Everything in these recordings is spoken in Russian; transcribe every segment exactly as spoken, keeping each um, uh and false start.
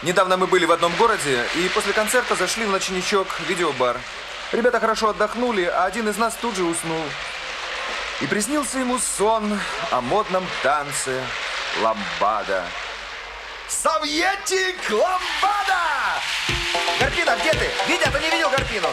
Недавно мы были в одном городе и после концерта зашли в ночничок, видеобар. Ребята хорошо отдохнули, а один из нас тут же уснул. И приснился ему сон о модном танце ламбада. Советик ламбада! Гарпина, где ты? Витя, ты не видел Гарпину?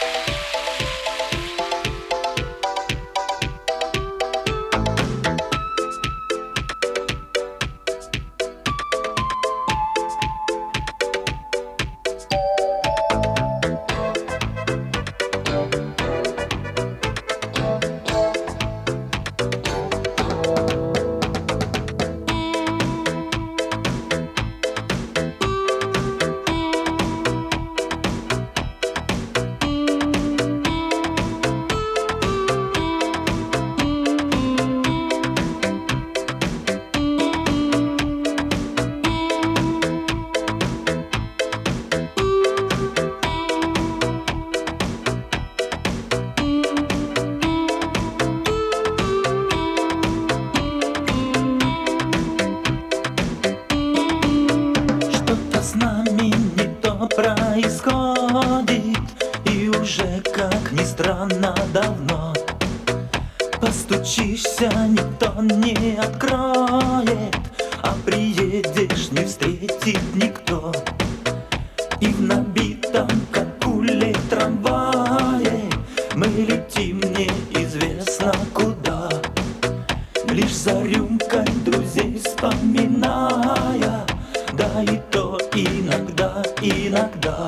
Происходит, и уже, как ни странно, давно. Постучишься, никто не откроет, а приедешь, не встретит никто. И в набитом, как пули, трамвае мы летим неизвестно куда, лишь за рюмкой друзей вспоминая, да и то иногда, иногда.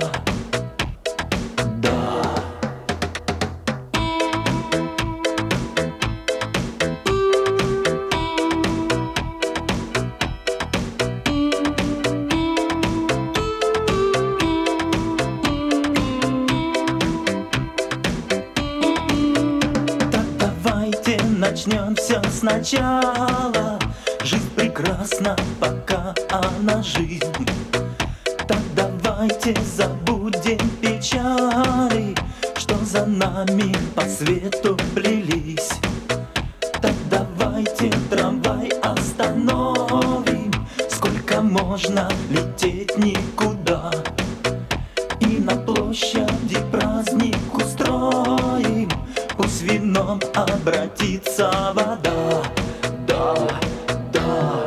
Начнем все сначала. Жизнь прекрасна, пока она жизнь. Так давайте забудем печали, что за нами по свету плелись. Так давайте трамвай остановим, сколько можно лететь никуда. И на площади праздник устроим, пусть вином обратится вода. Да, да.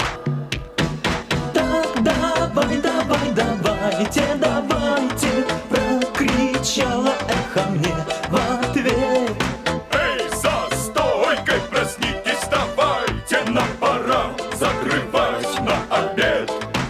Так давай, давай, давайте, давайте, прокричало эхо мне в ответ. Эй, за стойкой проснитесь, вставайте, нам пора закрывать на обед.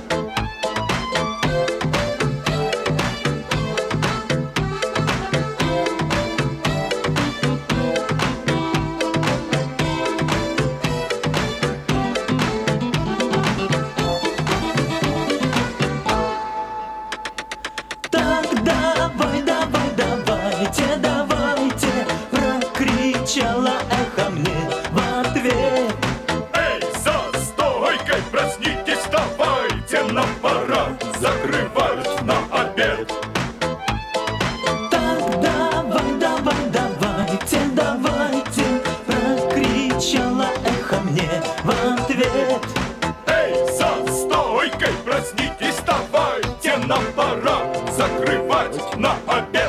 Давай, давай, давайте, давайте, прокричало эхо мне в ответ. Эй, за стойкой проснитесь, вставайте, нам пора закрывать на обед. Так давай, давай, давайте, давайте, прокричало эхо мне в ответ. Эй, за стойкой проснитесь, вставайте, нам пора закрывать на обед.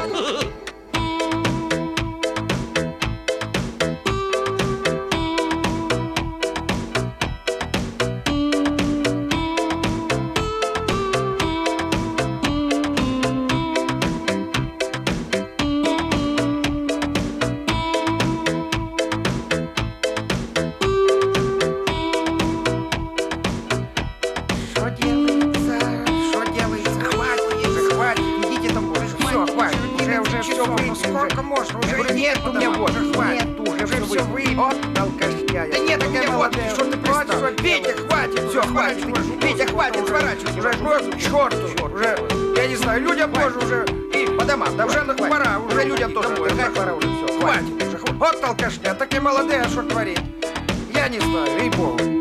Что делается? Что делается? Хватит, уже хватит, идите там уже. Все, хватит, уже, уже все выйти. Сколько можно? Уже говорю, нет у меня вот, нет, уже все выйти. Вот алкашня. Да нет, такая молодая, что ты пристал? Витя, хватит, все, хватит. Витя, хватит, сворачивай. Уже просто к черту. Уже, я не знаю, людям тоже уже и по домам. Да уже пора, уже людям тоже отдыхать пора уже. Все, хватит уже. Вот алкашня, такая молодая, что творит? Я не знаю, ей-богу.